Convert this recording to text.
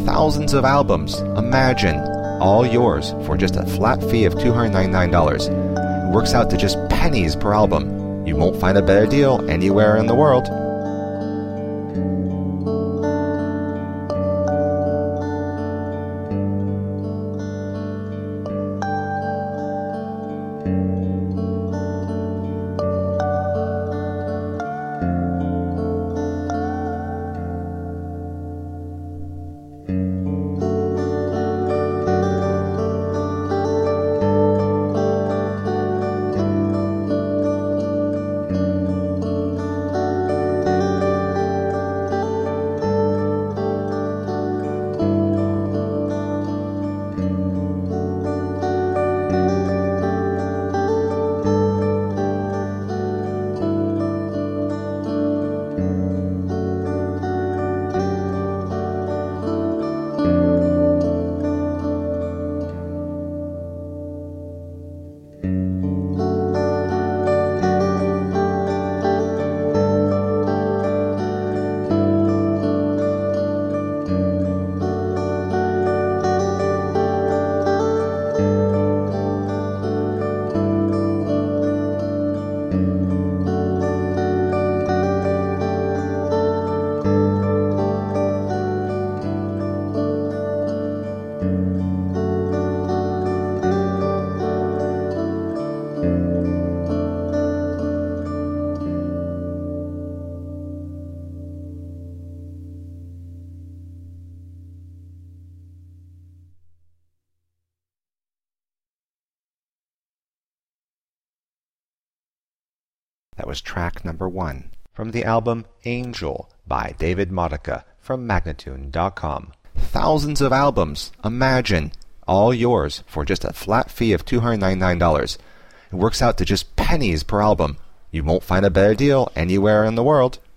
thousands of albums. Imagine, all yours for just a flat fee of $299. It works out to just pennies per album. You won't find a better deal anywhere in the world. That was track number 1 from the album Angel by David Modica from Magnatune.com. Thousands of albums. Imagine, all yours for just a flat fee of $299. It works out to just pennies per album. You won't find a better deal anywhere in the world.